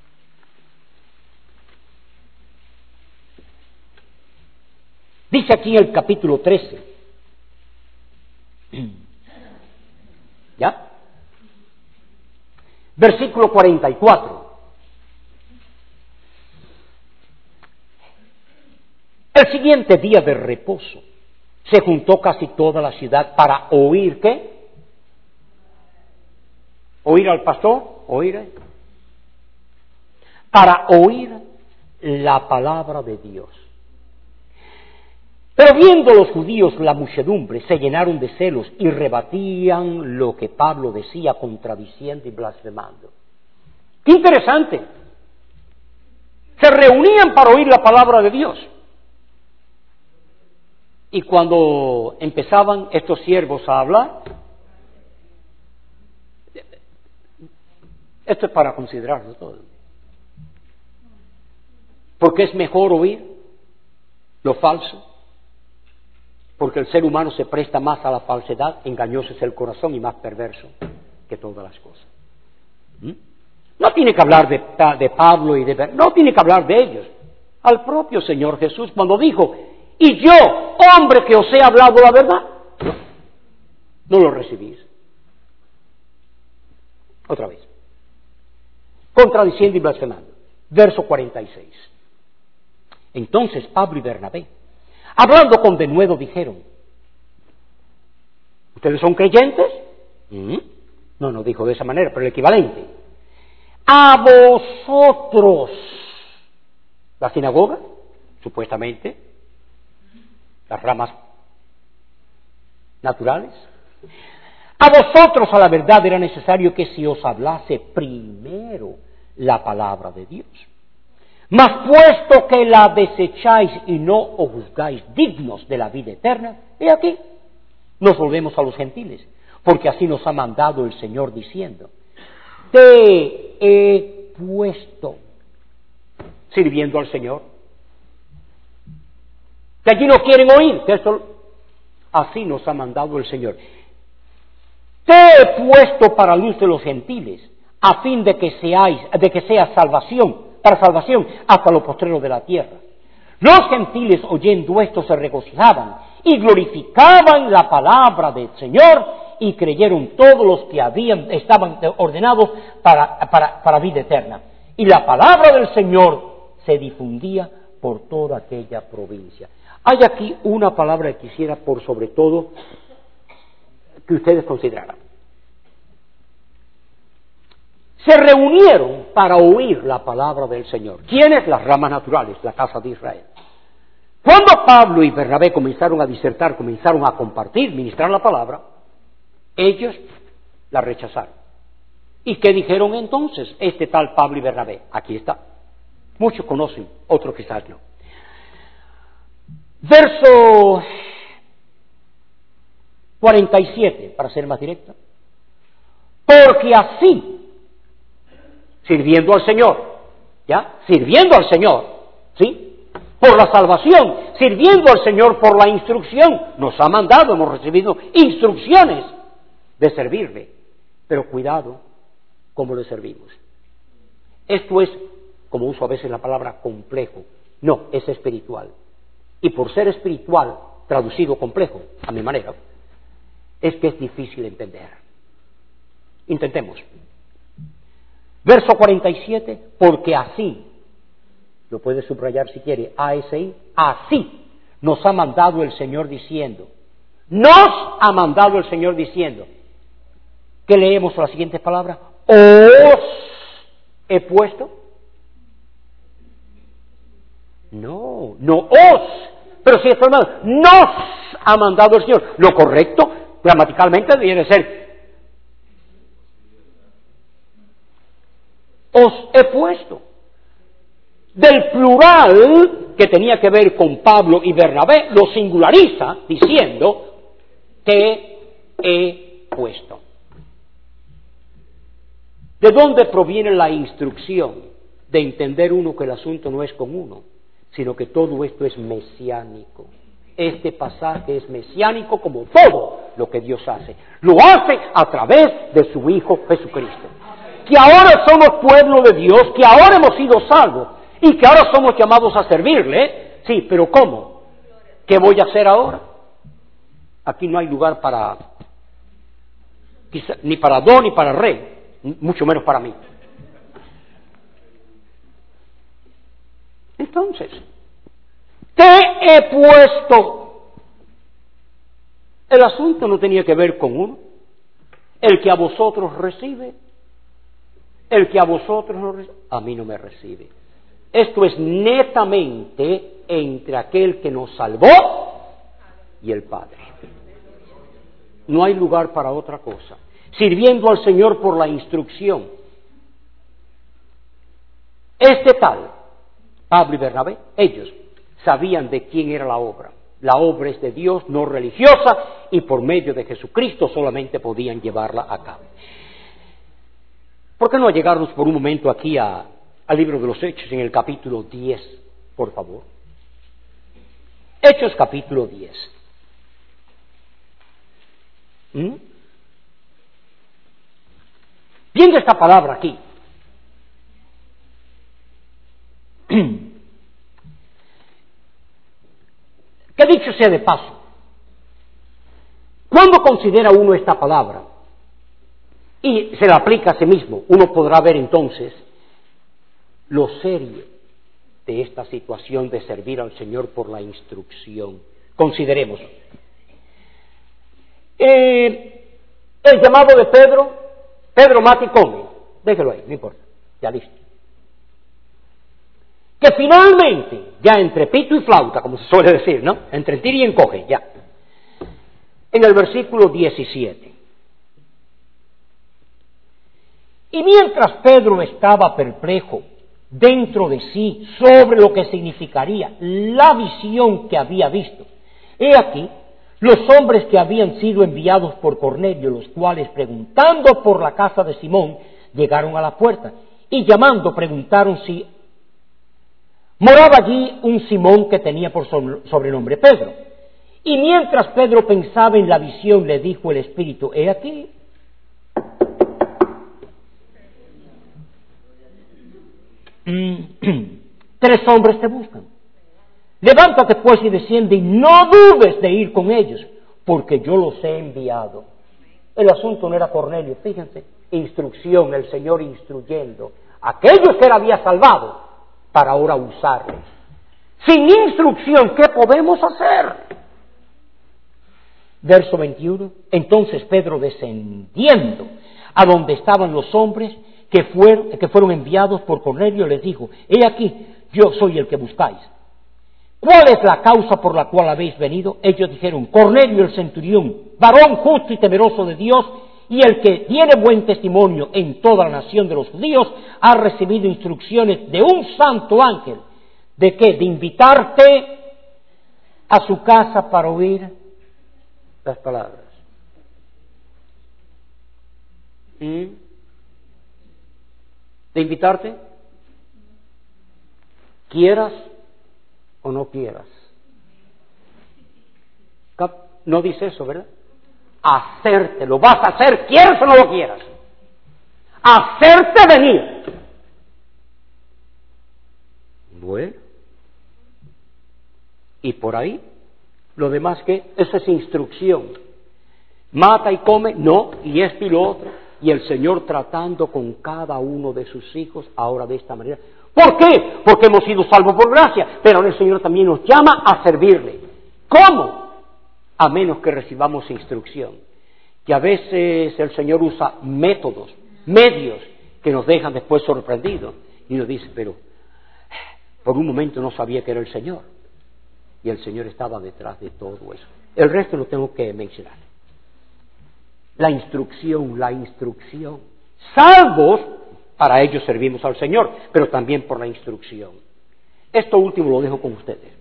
Dice aquí en el capítulo 13, ¿ya? Versículo 44. El siguiente día de reposo se juntó casi toda la ciudad para oír, ¿qué? ¿Oír al pastor? ¿Oír? Para oír la palabra de Dios. Pero viendo los judíos la muchedumbre, se llenaron de celos y rebatían lo que Pablo decía, contradiciendo y blasfemando. ¡Qué interesante! Se reunían para oír la palabra de Dios. Y cuando empezaban estos siervos a hablar, esto es para considerarlo todo. Porque es mejor oír lo falso. Porque el ser humano se presta más a la falsedad, engañoso es el corazón y más perverso que todas las cosas. No tiene que hablar de Pablo y no tiene que hablar de ellos. Al propio Señor Jesús cuando dijo, y yo, hombre que os he hablado la verdad, no lo recibís. Otra vez. Contradiciendo y blasfemando. Verso 46. Entonces Pablo y Bernabé, hablando con denuedo, dijeron, ¿ustedes son creyentes? No dijo de esa manera, pero el equivalente. A vosotros, la sinagoga, supuestamente, las ramas naturales, a vosotros a la verdad era necesario que se os hablase primero la palabra de Dios. Mas puesto que la desecháis y no os juzgáis dignos de la vida eterna, he aquí, nos volvemos a los gentiles, porque así nos ha mandado el Señor diciendo, te he puesto, sirviendo al Señor. Que allí no quieren oír, que esto, así nos ha mandado el Señor. Te he puesto para luz de los gentiles, a fin de que sea salvación, para salvación hasta lo postrero de la tierra. Los gentiles oyendo esto se regocijaban y glorificaban la palabra del Señor y creyeron todos los que estaban ordenados para vida eterna. Y la palabra del Señor se difundía por toda aquella provincia. Hay aquí una palabra que quisiera por sobre todo que ustedes consideraran. Se reunieron para oír la palabra del Señor. ¿Quiénes? Las ramas naturales, la casa de Israel. Cuando Pablo y Bernabé comenzaron a disertar, comenzaron a compartir, ministrar la palabra, ellos la rechazaron. ¿Y qué dijeron entonces? Este tal Pablo y Bernabé, aquí está. Muchos conocen, otros quizás no. Verso 47, para ser más directo. Porque así, sirviendo al Señor, ¿ya? Sirviendo al Señor, ¿sí? Por la salvación, sirviendo al Señor por la instrucción. Nos ha mandado, hemos recibido instrucciones de servirle. Pero cuidado cómo le servimos. Esto es, como uso a veces la palabra complejo. No, es espiritual. Y por ser espiritual, traducido complejo, a mi manera, es que es difícil entender. Intentemos. Verso 47, porque así, lo puede subrayar si quiere, ASI, así nos ha mandado el Señor diciendo, nos ha mandado el Señor diciendo, ¿qué leemos las siguientes palabras? Os he puesto. No, no os, pero si es hermano, nos ha mandado el Señor. Lo correcto, gramaticalmente, debería ser, os he puesto. Del plural que tenía que ver con Pablo y Bernabé, lo singulariza diciendo, te he puesto. ¿De dónde proviene la instrucción de entender uno que el asunto no es con uno, sino que todo esto es mesiánico? Este pasaje es mesiánico como todo lo que Dios hace. Lo hace a través de su Hijo Jesucristo. Que ahora somos pueblo de Dios, que ahora hemos sido salvos y que ahora somos llamados a servirle. Sí, pero ¿cómo? ¿Qué voy a hacer ahora? Aquí no hay lugar para, ni para do ni para re, mucho menos para mí. Entonces, te he puesto. El asunto no tenía que ver con uno. El que a vosotros recibe, el que a vosotros no recibe, a mí no me recibe. Esto es netamente entre aquel que nos salvó y el Padre. No hay lugar para otra cosa. Sirviendo al Señor por la instrucción. Este tal, Pablo y Bernabé, ellos sabían de quién era la obra. La obra es de Dios, no religiosa, y por medio de Jesucristo solamente podían llevarla a cabo. ¿Por qué no llegarnos por un momento aquí al libro de los Hechos, en el capítulo 10, por favor? Hechos capítulo 10. Viendo esta palabra aquí, que dicho sea de paso, cuando considera uno esta palabra y se la aplica a sí mismo, uno podrá ver entonces lo serio de esta situación de servir al Señor por la instrucción. Consideremos. El llamado de Pedro mata y come. Déjelo ahí, no importa, ya listo. Que finalmente, ya entre pito y flauta, como se suele decir, ¿no? Entre tira y encoge, ya. En el versículo 17. Y mientras Pedro estaba perplejo dentro de sí sobre lo que significaría la visión que había visto, he aquí los hombres que habían sido enviados por Cornelio, los cuales preguntando por la casa de Simón, llegaron a la puerta y llamando preguntaron si moraba allí un Simón que tenía por sobrenombre Pedro. Y mientras Pedro pensaba en la visión, le dijo el Espíritu, he aquí. Tres hombres te buscan. Levántate pues y desciende y no dudes de ir con ellos, porque yo los he enviado. El asunto no era Cornelio, fíjense, instrucción, el Señor instruyendo a aquellos que él había salvado para ahora usarles. Sin instrucción, ¿qué podemos hacer? Verso 21, entonces Pedro descendiendo a donde estaban los hombres que fueron enviados por Cornelio, les dijo, he aquí, yo soy el que buscáis. ¿Cuál es la causa por la cual habéis venido? Ellos dijeron, Cornelio el centurión, varón justo y temeroso de Dios, y el que tiene buen testimonio en toda la nación de los judíos, ha recibido instrucciones de un santo ángel. ¿De qué? De invitarte a su casa para oír las palabras. ¿De invitarte? ¿Quieras o no quieras? No dice eso, ¿verdad? Hacerte, lo vas a hacer, quieras o no lo quieras. Hacerte venir. Bueno. Y por ahí Lo demás, ¿qué? Eso es instrucción. Mata y come, no, y esto y lo otro. Y el Señor tratando con cada uno de sus hijos ahora de esta manera. ¿Por qué? Porque hemos sido salvos por gracia, pero ahora el Señor también nos llama a servirle. ¿Cómo? A menos que recibamos instrucción. Que a veces el Señor usa métodos, medios, que nos dejan después sorprendidos. Y nos dice, pero por un momento no sabía que era el Señor. Y el Señor estaba detrás de todo eso. El resto lo tengo que mencionar. La instrucción. Salvos, para ellos servimos al Señor, pero también por la instrucción. Esto último lo dejo con ustedes.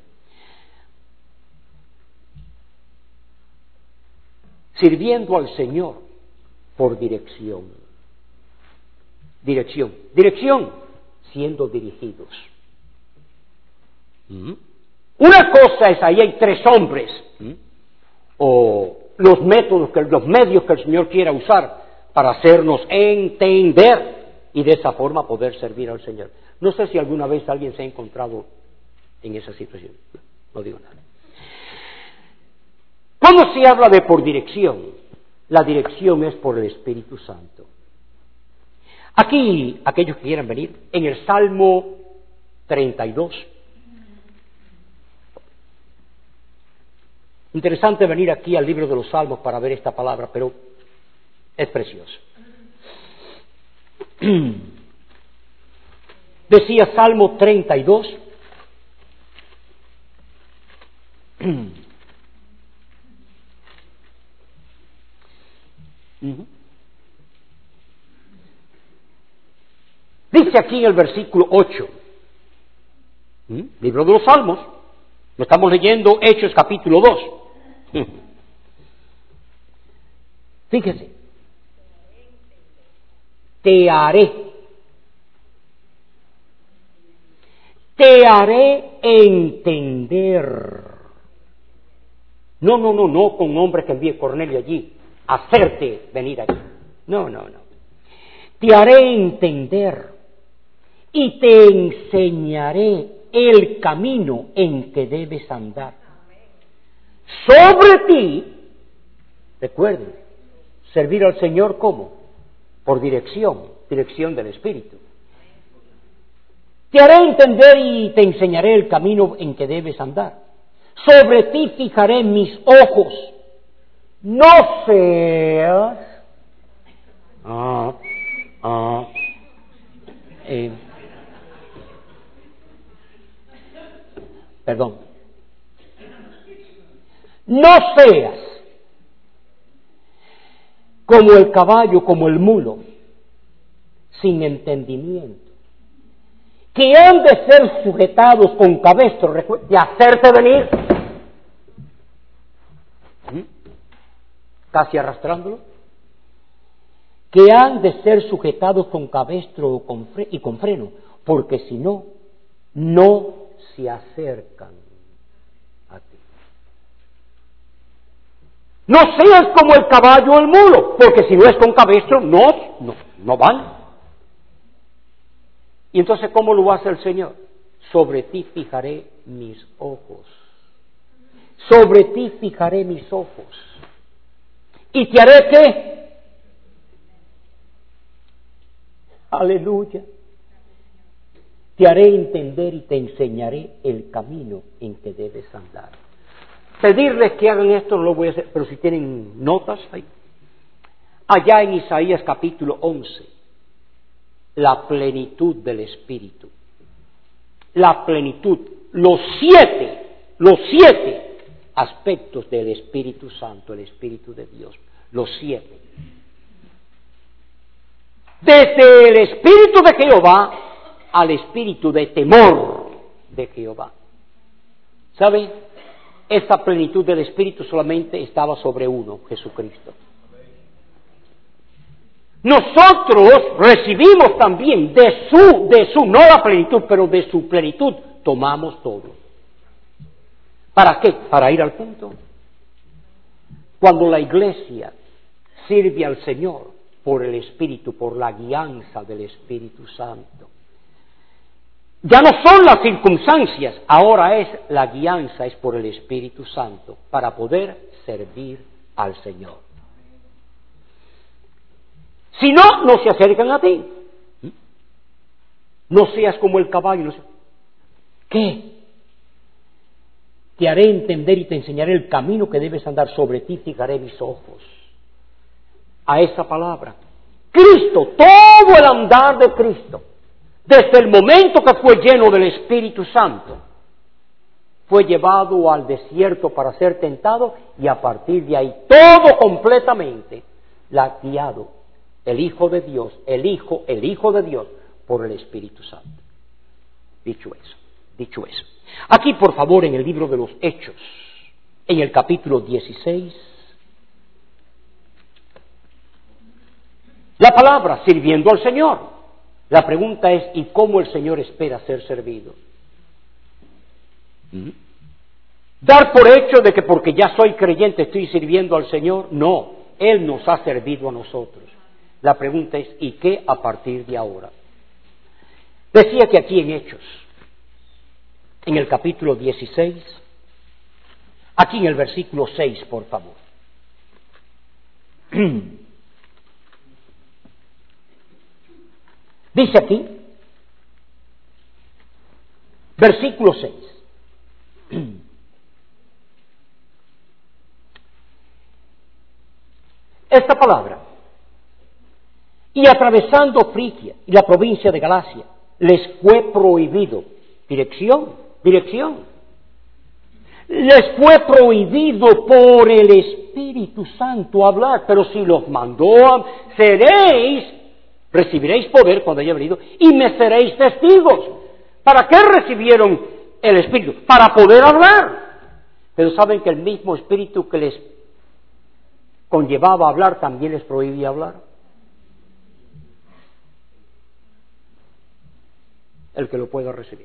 Sirviendo al Señor por dirección. Dirección, siendo dirigidos. Una cosa es, ahí hay tres hombres, o los medios que el Señor quiera usar para hacernos entender y de esa forma poder servir al Señor. No sé si alguna vez alguien se ha encontrado en esa situación. No digo nada. ¿Cómo se habla de por dirección? La dirección es por el Espíritu Santo. Aquí, aquellos que quieran venir, en el Salmo 32. Interesante venir aquí al libro de los Salmos para ver esta palabra, pero es precioso. Decía Salmo 32. Dice aquí en el versículo 8, libro de los Salmos, lo estamos leyendo, Hechos capítulo 2. Fíjese, te haré entender. No con hombres que envíe Cornelio allí, hacerte venir allí. No. Te haré entender y te enseñaré el camino en que debes andar. Sobre ti, recuerden, servir al Señor ¿cómo? Por dirección del Espíritu. Te haré entender y te enseñaré el camino en que debes andar. Sobre ti fijaré mis ojos. No seas no seas como el caballo, como el mulo, sin entendimiento, que han de ser sujetados con cabestro, de hacerte venir, casi arrastrándolo, que han de ser sujetados con cabestro y con freno, porque si no, no se acercan a ti. No seas como el caballo o el mulo, porque si no es con cabestro, no van. Y entonces, ¿cómo lo hace el Señor? Sobre ti fijaré mis ojos. Sobre ti fijaré mis ojos. ¿Y te haré qué? Aleluya. Te haré entender y te enseñaré el camino en que debes andar. Pedirles que hagan esto no lo voy a hacer, pero si tienen notas ahí. Allá en Isaías capítulo 11, la plenitud del Espíritu. La plenitud, los siete aspectos del Espíritu Santo, el Espíritu de Dios, los 7. Desde el Espíritu de Jehová al Espíritu de temor de Jehová. ¿Sabe? Esta plenitud del Espíritu solamente estaba sobre uno, Jesucristo. Nosotros recibimos también de su, no la plenitud, pero de su plenitud, tomamos todo. ¿Para qué? Para ir al punto. Cuando la iglesia sirve al Señor por el Espíritu, por la guianza del Espíritu Santo, Ya no son las circunstancias, ahora es la guianza, es por el Espíritu Santo, para poder servir al Señor. Si no, no se acercan a ti. No seas como el caballo. No sé. ¿Qué? Te haré entender y te enseñaré el camino que debes andar. Sobre ti fijaré mis ojos. A esa palabra. Cristo, todo el andar de Cristo, desde el momento que fue lleno del Espíritu Santo, fue llevado al desierto para ser tentado, y a partir de ahí todo completamente la ha guiado el Hijo de Dios, el Hijo de Dios, por el Espíritu Santo. Dicho eso. Aquí, por favor, en el libro de los Hechos, en el capítulo 16, la palabra sirviendo al Señor. La pregunta es, ¿y cómo el Señor espera ser servido? Dar por hecho de que porque ya soy creyente estoy sirviendo al Señor. No, Él nos ha servido a nosotros. La pregunta es, ¿y qué a partir de ahora? Decía que aquí en Hechos, en el capítulo 16, aquí en el versículo 6, por favor. Dice aquí, versículo 6. Esta palabra: y atravesando Frigia y la provincia de Galacia, les fue prohibido, dirección, les fue prohibido por el Espíritu Santo hablar, pero si los mandó, recibiréis poder cuando haya venido, y me seréis testigos. ¿Para qué recibieron el Espíritu? Para poder hablar. Pero saben que el mismo Espíritu que les conllevaba a hablar también les prohibía hablar. El que lo pueda recibir.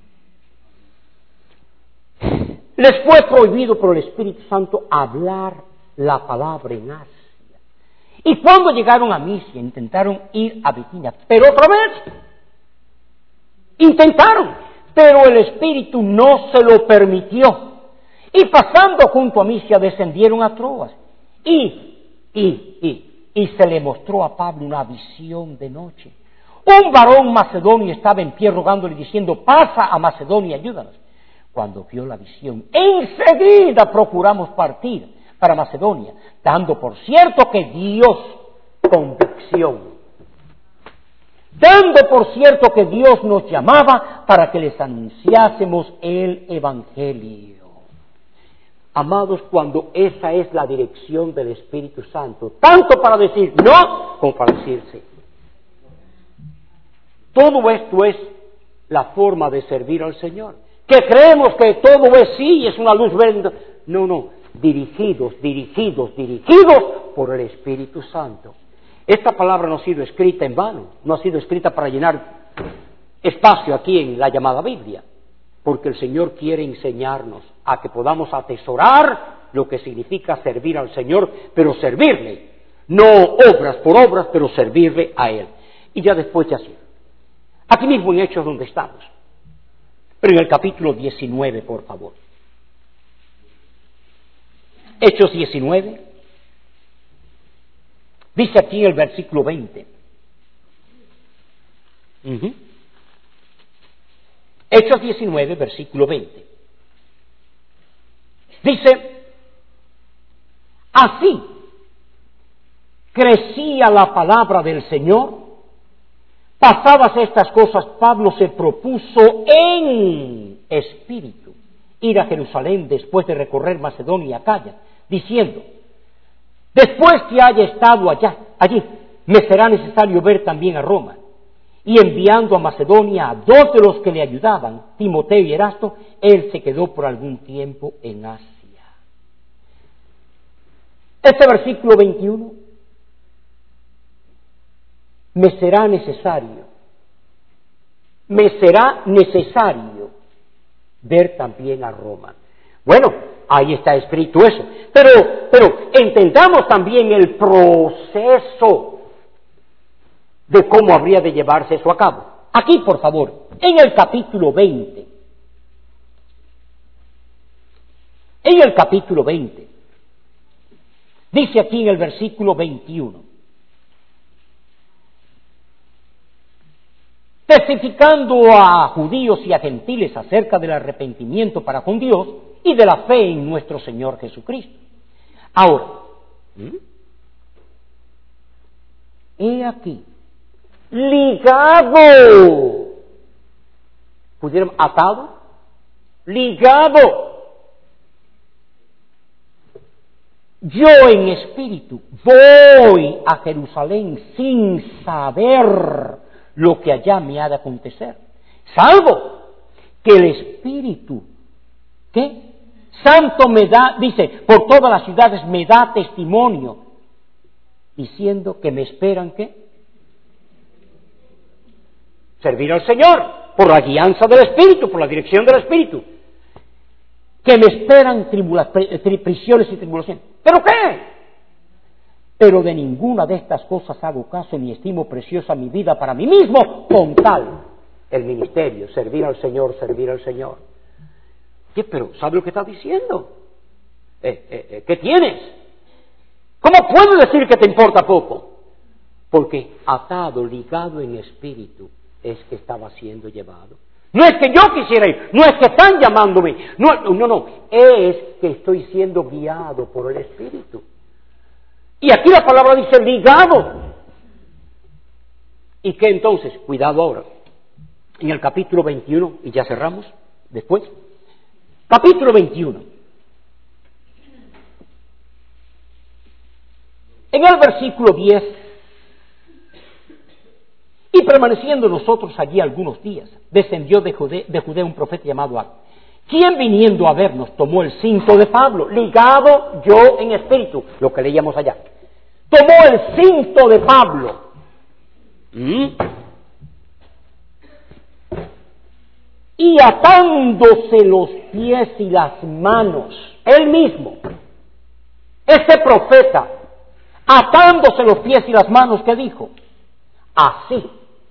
Les fue prohibido por el Espíritu Santo hablar la palabra en Asia. Y cuando llegaron a Misia, intentaron ir a Bitinia, pero otra vez intentaron, pero el Espíritu no se lo permitió. Y pasando junto a Misia, descendieron a Troas. Y se le mostró a Pablo una visión de noche. Un varón macedonio estaba en pie rogándole, diciendo: pasa a Macedonia, ayúdanos. Cuando vio la visión, enseguida procuramos partir para Macedonia, dando por cierto que Dios, convicción, dando por cierto que Dios nos llamaba para que les anunciásemos el Evangelio. Amados, cuando esa es la dirección del Espíritu Santo, tanto para decir no como para decir sí. Todo esto es la forma de servir al Señor. Que creemos que todo es sí, es una luz verde. No, dirigidos por el Espíritu Santo. Esta palabra no ha sido escrita en vano, no ha sido escrita para llenar espacio aquí en la llamada Biblia, porque el Señor quiere enseñarnos a que podamos atesorar lo que significa servir al Señor, pero servirle, no obras por obras, pero servirle a Él. Y ya después ya sí. Aquí mismo en Hechos donde estamos, pero en el capítulo 19, por favor. Hechos 19, dice aquí en el versículo 20. Hechos 19, versículo 20. Dice: así crecía la palabra del Señor. Pasadas estas cosas, Pablo se propuso en espíritu ir a Jerusalén después de recorrer Macedonia y Acaya, diciendo: después que haya estado allí, me será necesario ver también a Roma. Y enviando a Macedonia a dos de los que le ayudaban, Timoteo y Erasto, él se quedó por algún tiempo en Asia. Este versículo 21, me será necesario ver también a Roma. Bueno, ahí está escrito eso. Pero entendamos también el proceso de cómo habría de llevarse eso a cabo. Aquí, por favor, En el capítulo 20, dice aquí en el versículo 21, testificando a judíos y a gentiles acerca del arrepentimiento para con Dios y de la fe en nuestro Señor Jesucristo. Ahora, he aquí, ligado, pudiéramos, atado, ligado, yo en espíritu voy a Jerusalén sin saber lo que allá me ha de acontecer, salvo que el Espíritu, ¿qué? Santo me da, dice, por todas las ciudades me da testimonio, diciendo que me esperan, ¿qué? Servir al Señor, por la guianza del Espíritu, por la dirección del Espíritu, que me esperan prisiones y tribulaciones. ¿Pero qué? Pero de ninguna de estas cosas hago caso ni estimo preciosa mi vida para mí mismo, con tal el ministerio, servir al Señor, servir al Señor. ¿Qué? Pero ¿sabe lo que está diciendo? ¿Qué tienes? ¿Cómo puedes decir que te importa poco? Porque atado, ligado en espíritu, es que estaba siendo llevado. No es que yo quisiera ir, no es que están llamándome, no, es que estoy siendo guiado por el Espíritu. Y aquí la palabra dice ligado. ¿Y qué entonces? Cuidado ahora. En el capítulo 21, y ya cerramos después. Capítulo 21. En el versículo 10. Y permaneciendo nosotros allí algunos días, descendió de Judea un profeta llamado Agabo, quien viniendo a vernos tomó el cinto de Pablo, ligado yo en espíritu, lo que leíamos allá. Tomó el cinto de Pablo. Y atándose los pies y las manos, él mismo, este profeta, atándose los pies y las manos, ¿qué dijo? Así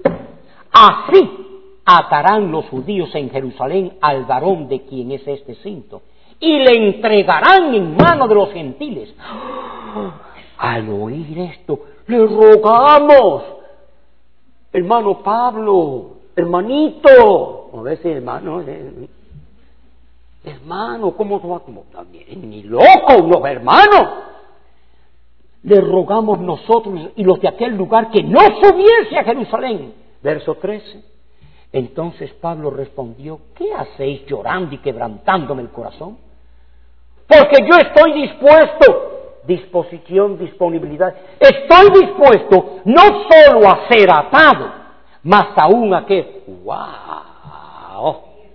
atarán los judíos en Jerusalén al varón de quien es este cinto, y le entregarán en mano de los gentiles. Al oír esto, le rogamos, hermano Pablo, hermanito, a veces hermano, ¿cómo va? Como también, ni loco, no, hermano. Le rogamos nosotros y los de aquel lugar que no subiese a Jerusalén. Verso 13. Entonces Pablo respondió, ¿qué hacéis llorando y quebrantándome el corazón? Porque yo estoy dispuesto, disposición, disponibilidad, estoy dispuesto no solo a ser atado, más aún a que, ¡wow!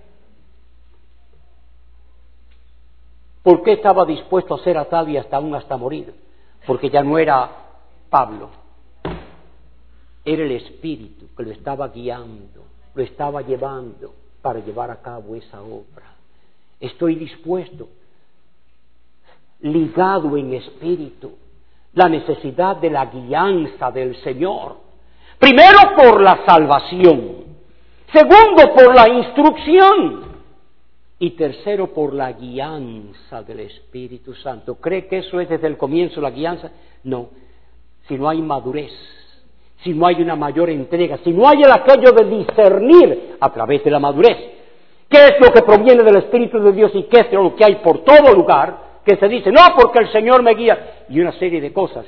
¿Por qué estaba dispuesto a ser atado y hasta morir? Porque ya no era Pablo, era el Espíritu que lo estaba guiando, lo estaba llevando para llevar a cabo esa obra. Estoy dispuesto, ligado en espíritu, la necesidad de la guianza del Señor. Primero por la salvación, segundo por la instrucción y tercero por la guianza del Espíritu Santo. ¿Cree que eso es desde el comienzo la guianza? No, si no hay madurez, si no hay una mayor entrega, si no hay el aquello de discernir a través de la madurez, qué es lo que proviene del Espíritu de Dios y qué es lo que hay por todo lugar, que se dice, no, porque el Señor me guía, y una serie de cosas.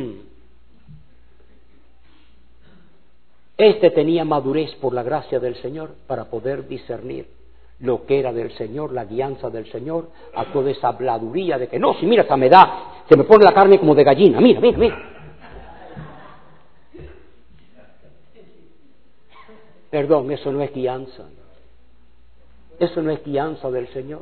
Este tenía madurez por la gracia del Señor para poder discernir lo que era del Señor, la guianza del Señor, a toda esa habladuría de que no, si mira, hasta me da, se me pone la carne como de gallina, mira. Perdón, eso no es guianza. Eso no es guianza del Señor.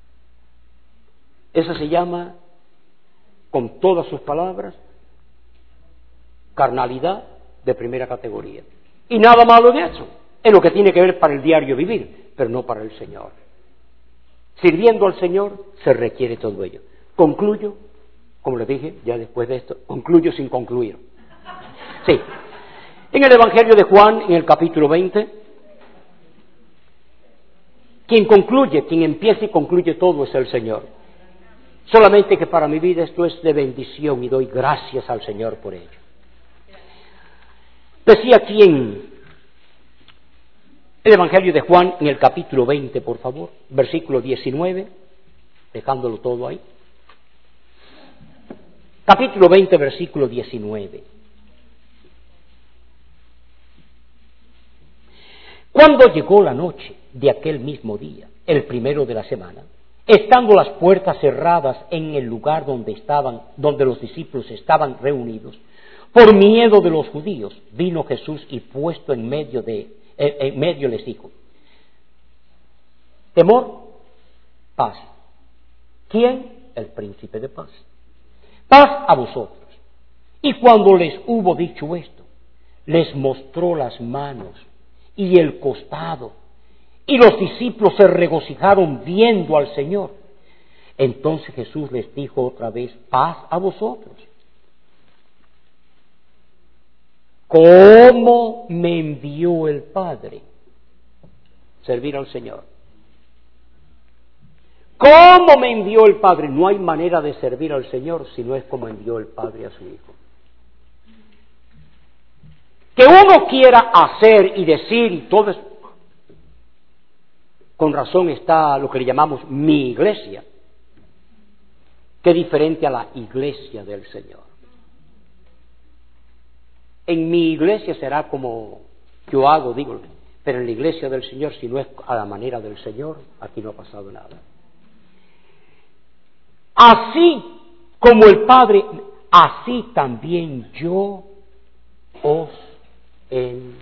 Eso se llama, con todas sus palabras, carnalidad de primera categoría. Y nada malo de eso. Es lo que tiene que ver para el diario vivir, pero no para el Señor. Sirviendo al Señor se requiere todo ello. Concluyo, como les dije, ya después de esto, concluyo sin concluir. Sí. En el Evangelio de Juan, en el capítulo 20, Quien concluye, quien empieza y concluye todo es el Señor. Solamente que para mi vida esto es de bendición y doy gracias al Señor por ello. Decía aquí en el Evangelio de Juan, en el capítulo 20, por favor, versículo 19, dejándolo todo ahí. Capítulo 20, versículo 19. Cuando llegó la noche de aquel mismo día, el primero de la semana, estando las puertas cerradas en el lugar donde los discípulos estaban reunidos, por miedo de los judíos, vino Jesús y puesto en medio les dijo: temor, paz. ¿Quién? El príncipe de paz. Paz a vosotros. Y cuando les hubo dicho esto, les mostró las manos y el costado, y los discípulos se regocijaron viendo al Señor. Entonces Jesús les dijo otra vez: paz a vosotros. ¿Cómo me envió el Padre? Servir al Señor. ¿Cómo me envió el Padre? No hay manera de servir al Señor si no es como envió el Padre a su Hijo. Que uno quiera hacer y decir y todo eso, con razón está lo que le llamamos mi iglesia, que es diferente a la iglesia del Señor. En mi iglesia será como yo hago, digo, pero en la iglesia del Señor, si no es a la manera del Señor, aquí no ha pasado nada. Así como el Padre, así también yo os envío.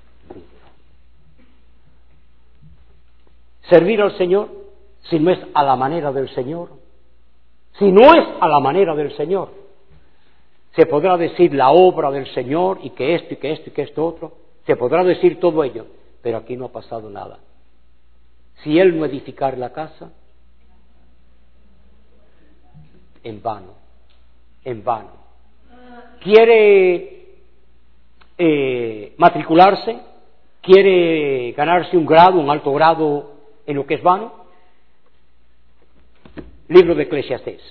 Servir al Señor, si no es a la manera del Señor, si no es a la manera del Señor, se podrá decir la obra del Señor y que esto y que esto y que esto otro, se podrá decir todo ello, pero aquí no ha pasado nada. Si Él no edificar la casa, en vano, en vano. ¿Quiere matricularse? ¿Quiere ganarse un grado, un alto grado en lo que es vano? Libro de Eclesiastés.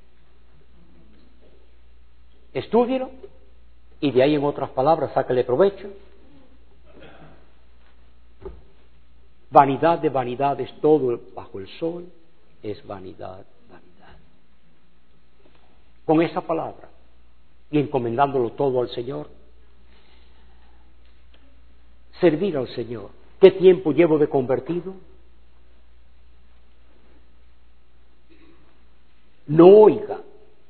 Estúdielo y de ahí, en otras palabras, sácale provecho. Vanidad de vanidades, todo bajo el sol es vanidad, vanidad. Con esa palabra y encomendándolo todo al Señor, servir al Señor. ¿Qué tiempo llevo de convertido? No oiga.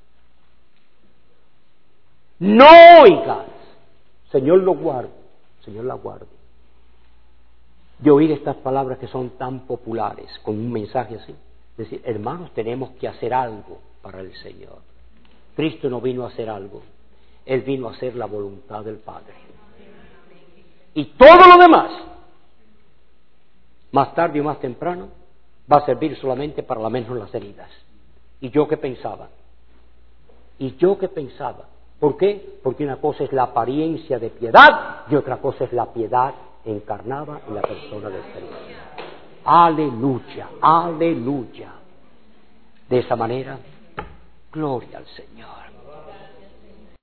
No oigas. Señor lo guarde. Señor la guarde. De oír estas palabras que son tan populares, con un mensaje así. Decir, hermanos, tenemos que hacer algo para el Señor. Cristo no vino a hacer algo. Él vino a hacer la voluntad del Padre. Y todo lo demás, más tarde o más temprano, va a servir solamente para lamernos las heridas. ¿Y yo qué pensaba? ¿Por qué? Porque una cosa es la apariencia de piedad y otra cosa es la piedad encarnada en la persona del Señor. Aleluya, aleluya. De esa manera, gloria al Señor.